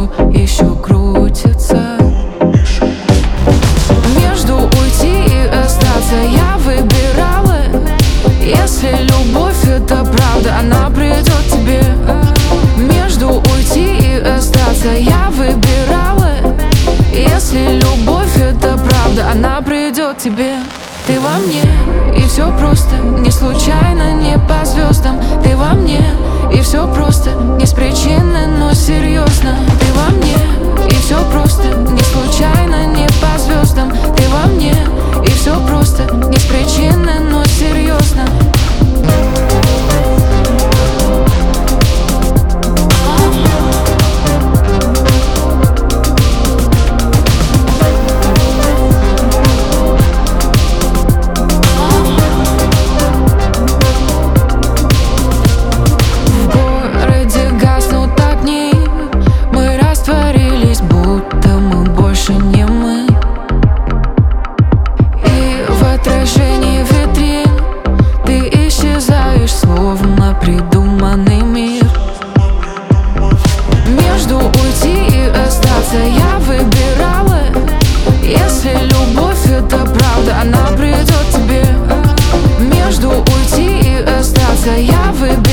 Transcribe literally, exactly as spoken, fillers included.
все еще крутится. Между уйти и остаться я выбирала. Если любовь это правда, она придет тебе. Между уйти и остаться я выбирала. Если любовь это правда, она придет тебе. Ты во мне, и все просто, не случайно, не по звездам. Ты во мне, и все просто, не с причины, но серьезно. Ты во мне, и все просто, не случайно, не по звездам. Ты во мне, и все просто, не с причины, но серьезно. Словно придуманный мир. Между уйти и остаться я выбирала. Если любовь это правда, она придет тебе. Между уйти и остаться я выбирала.